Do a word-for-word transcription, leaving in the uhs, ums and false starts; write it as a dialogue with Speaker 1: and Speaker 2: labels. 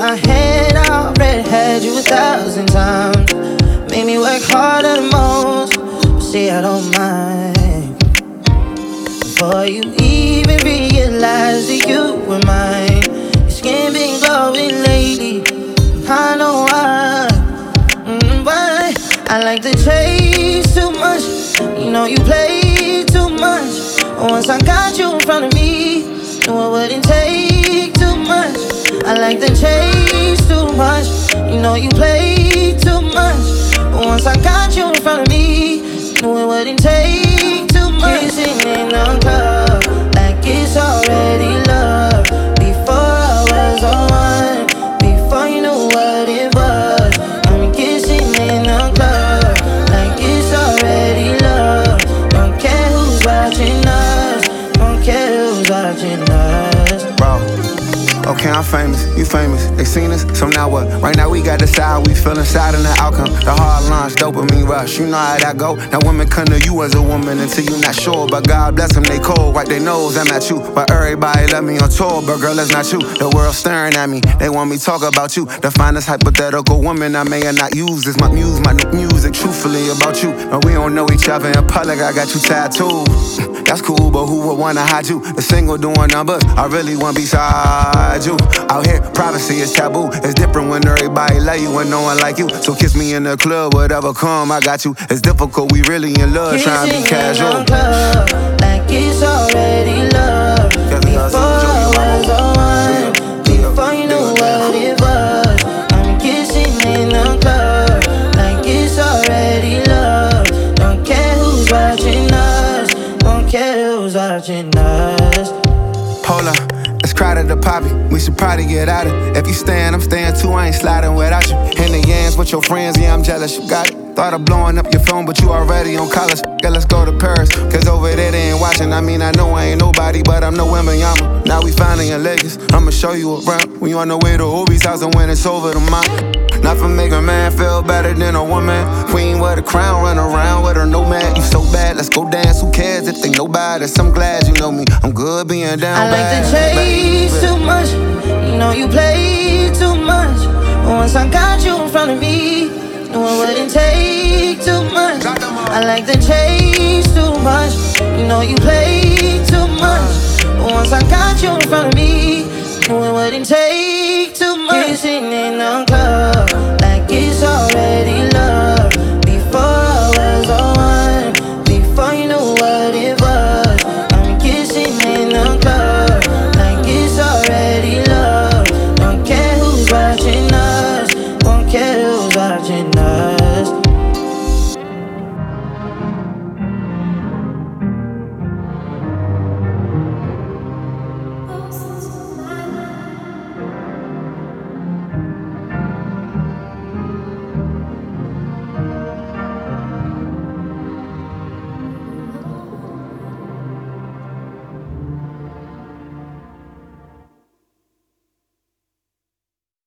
Speaker 1: my head, I already had you a thousand times. Made me work harder than most, but see I don't mind. Before you even realize that you were mine, your skin been glowing lately, I know why. Mm, why? I like to chase too much, you know you play too much. Once I got you in front of me, knew it wouldn't take too much. I like to chase too much, you know you play too much. Once I got you in front of me, knew it wouldn't take too much. Kissing in the club, like it's already love. Before I was the one, before you knew what it was. I'm kissing in the club, like it's already love. Don't care who's watching us, don't care who's watching us.
Speaker 2: Bro, okay, I'm famous, you famous, they seen us, so now what? Right now we got to decide how we feel inside and the outcome. The hard launch, dopamine rush, you know how that go. Now women come to you as a woman until you not sure, but God bless them, they cold, wipe their nose, I'm at you. But everybody love me on tour, but girl, that's not you. The world staring at me, they want me talk about you. The finest hypothetical woman I may or not use is my muse, my music, truthfully about you. But we don't know each other in public, I got you tattooed. That's cool, but who would wanna hide you? The single doing numbers, I really want beside you. Out here, privacy is taboo. It's different when everybody like you and no one like you. So kiss me in the club, whatever come, I got you. It's difficult, we really in love, trying to be casual.
Speaker 1: In the club, like it's already love. Before I was the one, before you knew what it was. I'm kissing in the club, like it's already love. Don't care who's watching us, don't care who's watching us.
Speaker 2: Hold up. It's crowded to poppy, we should probably get out it. If you stayin', I'm stayin' too, I ain't sliding without you. In the yams with your friends, yeah, I'm jealous, you got it. Thought of blowing up your phone, but you already on college. Yeah, let's go to Paris, cause over there they ain't watching. I mean, I know I ain't nobody, but I'm no Wembanyama. Now we finally in Lakers, I'ma show you around. We on the way to Obi's house and when it's over the mountain. Not for make a man feel better than a woman. Queen with a crown, run around with her nomad. You so bad, let's go dance, who cares if they know about us? I'm glad you know me, I'm good being down
Speaker 1: I like
Speaker 2: bad,
Speaker 1: to chase
Speaker 2: baby.
Speaker 1: too much, you know you play too much. Once I got you in front of me, knew it wouldn't take too much. I like to chase too much, you know you play too much. Once I got you in front of me, knew it wouldn't take too much. Kissing in the club, like it's all